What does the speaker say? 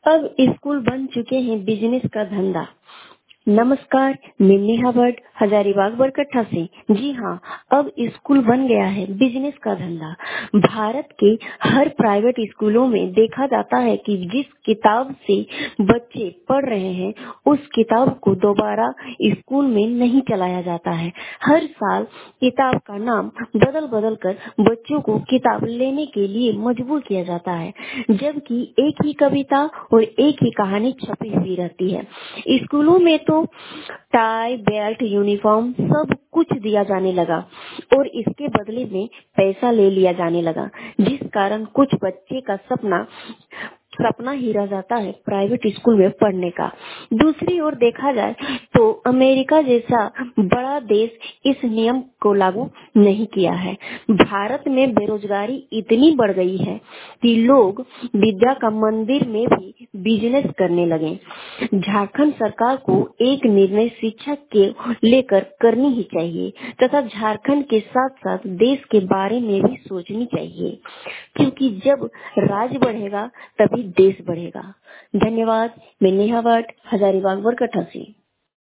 अब स्कूल बन चुके हैं बिजनेस का धंधा। नमस्कार, मैं नेहा भट्ट हजारीबाग बरकट्ठा से। जी हाँ, अब स्कूल बन गया है बिजनेस का धंधा। भारत के हर प्राइवेट स्कूलों में देखा जाता है कि जिस किताब से बच्चे पढ़ रहे हैं उस किताब को दोबारा स्कूल में नहीं चलाया जाता है। हर साल किताब का नाम बदल बदल कर बच्चों को किताब लेने के लिए मजबूर किया जाता है, जबकि एक ही कविता और एक ही कहानी छपी हुई रहती है। स्कूलों में तो टाई, बेल्ट, यूनिफॉर्म सब कुछ दिया जाने लगा और इसके बदले में पैसा ले लिया जाने लगा, जिस कारण कुछ बच्चे का सपना ही रह जाता है प्राइवेट स्कूल में पढ़ने का। दूसरी ओर देखा जाए तो अमेरिका जैसा बड़ा देश इस नियम को लागू नहीं किया है। भारत में बेरोजगारी इतनी बढ़ गई है कि लोग विद्या का मंदिर में भी बिजनेस करने लगे। झारखंड सरकार को एक निर्णय शिक्षा के लेकर करनी ही चाहिए तथा झारखंड के साथ साथ देश के बारे में भी सोचनी चाहिए, क्योंकि जब राज्य बढ़ेगा तभी देश बढ़ेगा। धन्यवाद। मैं नेहा भट्ट हजारीबाग बरकट्ठा से।